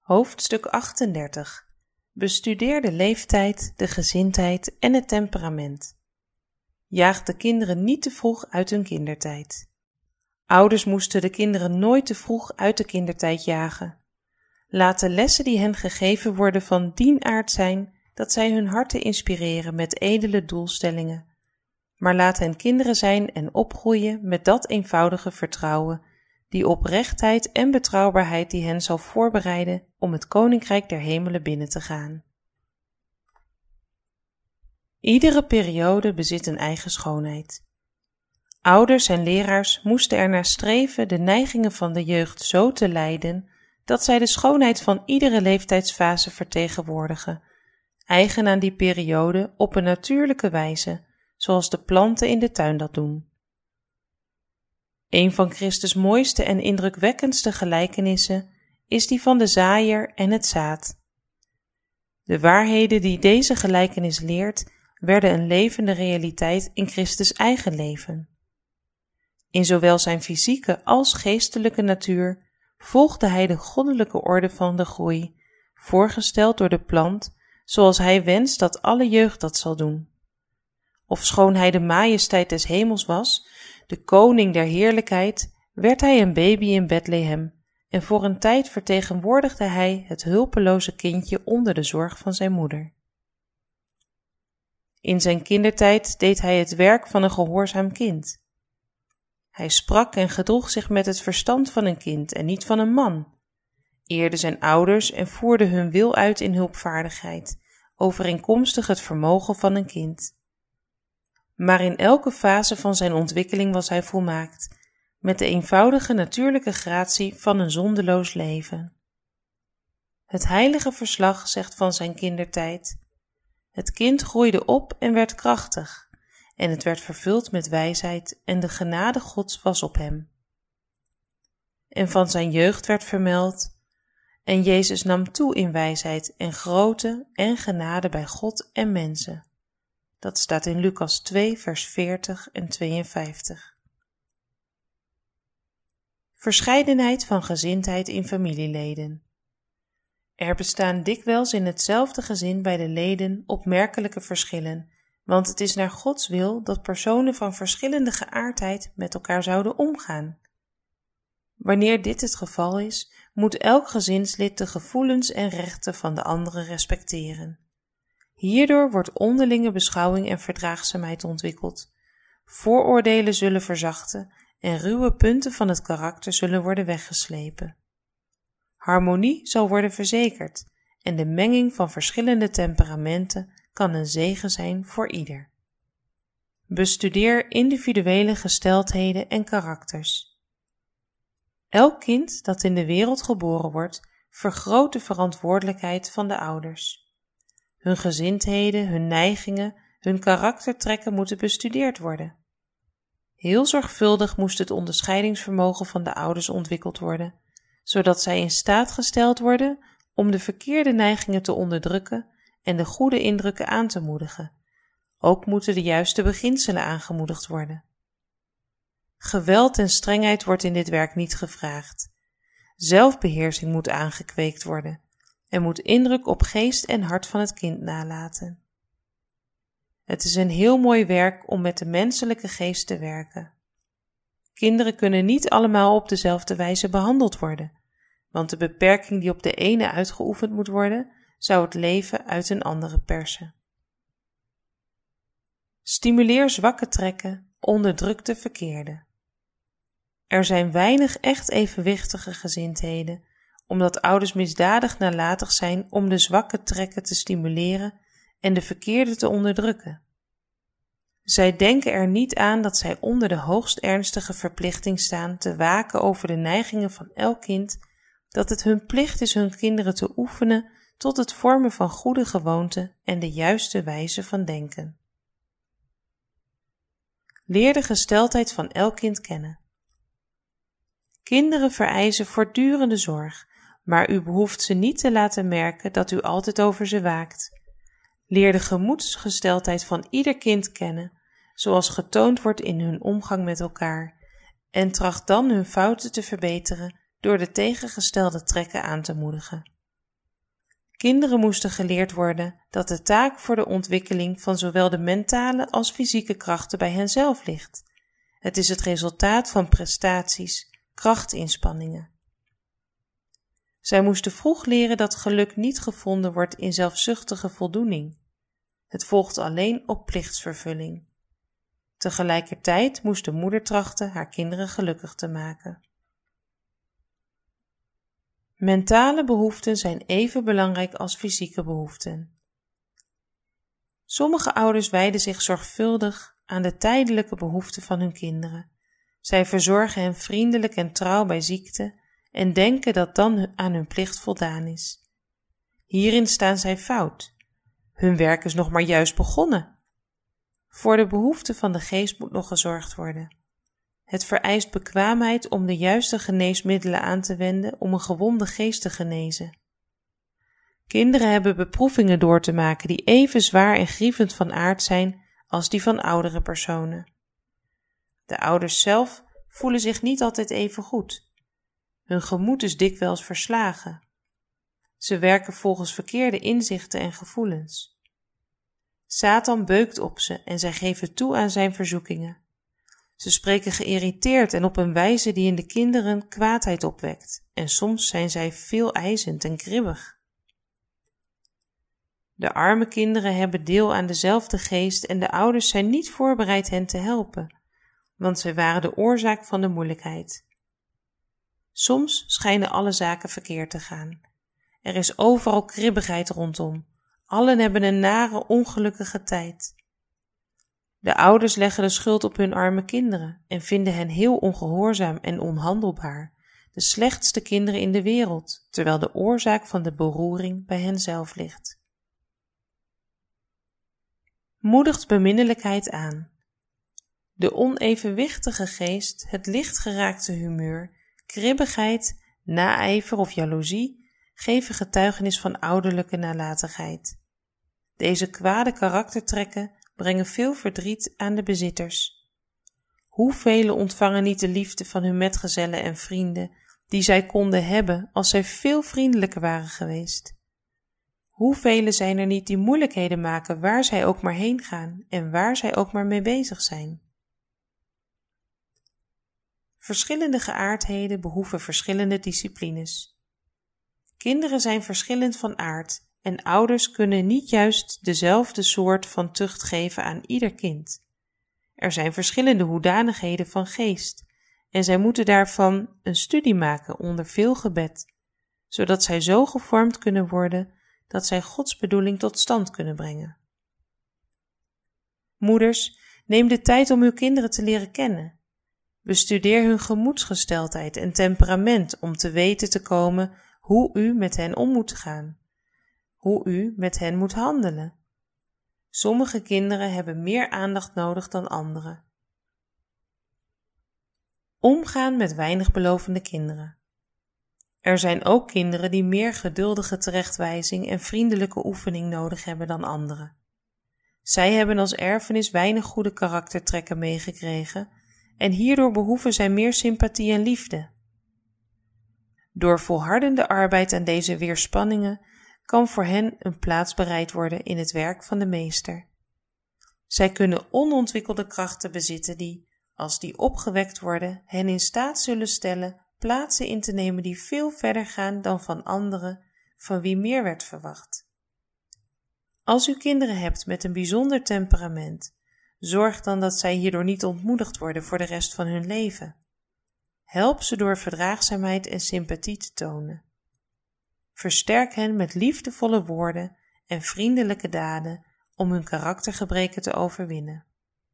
Hoofdstuk 38. Bestudeer de leeftijd, de gezindheid en het temperament. Jaag de kinderen niet te vroeg uit hun kindertijd. Ouders moesten de kinderen nooit te vroeg uit de kindertijd jagen. Laat de lessen die hen gegeven worden van dien aard zijn dat zij hun harten inspireren met edele doelstellingen. Maar laat hen kinderen zijn en opgroeien met dat eenvoudige vertrouwen, die oprechtheid en betrouwbaarheid die hen zal voorbereiden om het koninkrijk der hemelen binnen te gaan. Iedere periode bezit een eigen schoonheid. Ouders en leraars moesten ernaar streven de neigingen van de jeugd zo te leiden dat zij de schoonheid van iedere leeftijdsfase vertegenwoordigen, eigen aan die periode op een natuurlijke wijze, zoals de planten in de tuin dat doen. Een van Christus' mooiste en indrukwekkendste gelijkenissen is die van de zaaier en het zaad. De waarheden die deze gelijkenis leert, werden een levende realiteit in Christus' eigen leven. In zowel zijn fysieke als geestelijke natuur volgde hij de goddelijke orde van de groei, voorgesteld door de plant, zoals hij wenst dat alle jeugd dat zal doen. Ofschoon hij de majesteit des hemels was, de koning der heerlijkheid, werd hij een baby in Bethlehem en voor een tijd vertegenwoordigde hij het hulpeloze kindje onder de zorg van zijn moeder. In zijn kindertijd deed hij het werk van een gehoorzaam kind. Hij sprak en gedroeg zich met het verstand van een kind en niet van een man, eerde zijn ouders en voerde hun wil uit in hulpvaardigheid, overeenkomstig het vermogen van een kind. Maar in elke fase van zijn ontwikkeling was hij volmaakt, met de eenvoudige natuurlijke gratie van een zondeloos leven. Het heilige verslag zegt van zijn kindertijd: het kind groeide op en werd krachtig, en het werd vervuld met wijsheid en de genade Gods was op hem. En van zijn jeugd werd vermeld: en Jezus nam toe in wijsheid en grootte en genade bij God en mensen. Dat staat in Lucas 2 vers 40 en 52. Verscheidenheid van gezindheid in familieleden. Er bestaan dikwijls in hetzelfde gezin bij de leden opmerkelijke verschillen, want het is naar Gods wil dat personen van verschillende geaardheid met elkaar zouden omgaan. Wanneer dit het geval is, moet elk gezinslid de gevoelens en rechten van de andere respecteren. Hierdoor wordt onderlinge beschouwing en verdraagzaamheid ontwikkeld. Vooroordelen zullen verzachten en ruwe punten van het karakter zullen worden weggeslepen. Harmonie zal worden verzekerd en de menging van verschillende temperamenten kan een zegen zijn voor ieder. Bestudeer individuele gesteldheden en karakters. Elk kind dat in de wereld geboren wordt, vergroot de verantwoordelijkheid van de ouders. Hun gezindheden, hun neigingen, hun karaktertrekken moeten bestudeerd worden. Heel zorgvuldig moest het onderscheidingsvermogen van de ouders ontwikkeld worden, zodat zij in staat gesteld worden om de verkeerde neigingen te onderdrukken en de goede indrukken aan te moedigen. Ook moeten de juiste beginselen aangemoedigd worden. Geweld en strengheid wordt in dit werk niet gevraagd. Zelfbeheersing moet aangekweekt worden en moet indruk op geest en hart van het kind nalaten. Het is een heel mooi werk om met de menselijke geest te werken. Kinderen kunnen niet allemaal op dezelfde wijze behandeld worden, want de beperking die op de ene uitgeoefend moet worden, zou het leven uit een andere persen. Stimuleer zwakke trekken, onderdruk de verkeerde. Er zijn weinig echt evenwichtige gezindheden, omdat ouders misdadig nalatig zijn om de zwakke trekken te stimuleren en de verkeerde te onderdrukken. Zij denken er niet aan dat zij onder de hoogst ernstige verplichting staan te waken over de neigingen van elk kind, dat het hun plicht is hun kinderen te oefenen tot het vormen van goede gewoonten en de juiste wijze van denken. Leer de gesteldheid van elk kind kennen. Kinderen vereisen voortdurende zorg, maar u behoeft ze niet te laten merken dat u altijd over ze waakt. Leer de gemoedsgesteldheid van ieder kind kennen, zoals getoond wordt in hun omgang met elkaar, en tracht dan hun fouten te verbeteren door de tegengestelde trekken aan te moedigen. Kinderen moesten geleerd worden dat de taak voor de ontwikkeling van zowel de mentale als fysieke krachten bij henzelf ligt. Het is het resultaat van prestaties, krachtinspanningen. Zij moesten vroeg leren dat geluk niet gevonden wordt in zelfzuchtige voldoening. Het volgt alleen op plichtsvervulling. Tegelijkertijd moest de moeder trachten haar kinderen gelukkig te maken. Mentale behoeften zijn even belangrijk als fysieke behoeften. Sommige ouders wijden zich zorgvuldig aan de tijdelijke behoeften van hun kinderen. Zij verzorgen hen vriendelijk en trouw bij ziekte en denken dat dan aan hun plicht voldaan is. Hierin staan zij fout. Hun werk is nog maar juist begonnen. Voor de behoeften van de geest moet nog gezorgd worden. Het vereist bekwaamheid om de juiste geneesmiddelen aan te wenden om een gewonde geest te genezen. Kinderen hebben beproevingen door te maken die even zwaar en grievend van aard zijn als die van oudere personen. De ouders zelf voelen zich niet altijd even goed. Hun gemoed is dikwijls verslagen. Ze werken volgens verkeerde inzichten en gevoelens. Satan beukt op ze en zij geven toe aan zijn verzoekingen. Ze spreken geïrriteerd en op een wijze die in de kinderen kwaadheid opwekt, en soms zijn zij veeleisend en kribbig. De arme kinderen hebben deel aan dezelfde geest en de ouders zijn niet voorbereid hen te helpen, want zij waren de oorzaak van de moeilijkheid. Soms schijnen alle zaken verkeerd te gaan. Er is overal kribbigheid rondom. Allen hebben een nare, ongelukkige tijd. De ouders leggen de schuld op hun arme kinderen en vinden hen heel ongehoorzaam en onhandelbaar, de slechtste kinderen in de wereld, terwijl de oorzaak van de beroering bij hen zelf ligt. Moedigt beminnelijkheid aan. De onevenwichtige geest, het lichtgeraakte humeur, kribbigheid, naijver of jaloezie geven getuigenis van ouderlijke nalatigheid. Deze kwade karaktertrekken brengen veel verdriet aan de bezitters. Hoeveel ontvangen niet de liefde van hun metgezellen en vrienden, die zij konden hebben als zij veel vriendelijker waren geweest? Hoeveel zijn er niet die moeilijkheden maken waar zij ook maar heen gaan en waar zij ook maar mee bezig zijn? Verschillende geaardheden behoeven verschillende disciplines. Kinderen zijn verschillend van aard en ouders kunnen niet juist dezelfde soort van tucht geven aan ieder kind. Er zijn verschillende hoedanigheden van geest en zij moeten daarvan een studie maken onder veel gebed, zodat zij zo gevormd kunnen worden dat zij Gods bedoeling tot stand kunnen brengen. Moeders, neem de tijd om uw kinderen te leren kennen. Bestudeer hun gemoedsgesteldheid en temperament om te weten te komen hoe u met hen om moet gaan, hoe u met hen moet handelen. Sommige kinderen hebben meer aandacht nodig dan anderen. Omgaan met weinig belovende kinderen. Er zijn ook kinderen die meer geduldige terechtwijzing en vriendelijke oefening nodig hebben dan anderen. Zij hebben als erfenis weinig goede karaktertrekken meegekregen en hierdoor behoeven zij meer sympathie en liefde. Door volhardende arbeid aan deze weerspanningen kan voor hen een plaats bereid worden in het werk van de meester. Zij kunnen onontwikkelde krachten bezitten die, als die opgewekt worden, hen in staat zullen stellen plaatsen in te nemen die veel verder gaan dan van anderen van wie meer werd verwacht. Als u kinderen hebt met een bijzonder temperament, zorg dan dat zij hierdoor niet ontmoedigd worden voor de rest van hun leven. Help ze door verdraagzaamheid en sympathie te tonen. Versterk hen met liefdevolle woorden en vriendelijke daden om hun karaktergebreken te overwinnen.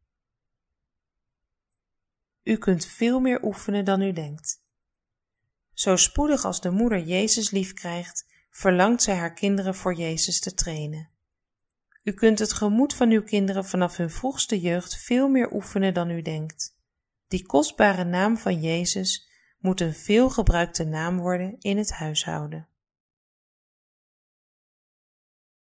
U kunt veel meer oefenen dan u denkt. Zo spoedig als de moeder Jezus lief krijgt, verlangt zij haar kinderen voor Jezus te trainen. U kunt het gemoed van uw kinderen vanaf hun vroegste jeugd veel meer oefenen dan u denkt. Die kostbare naam van Jezus moet een veel gebruikte naam worden in het huishouden.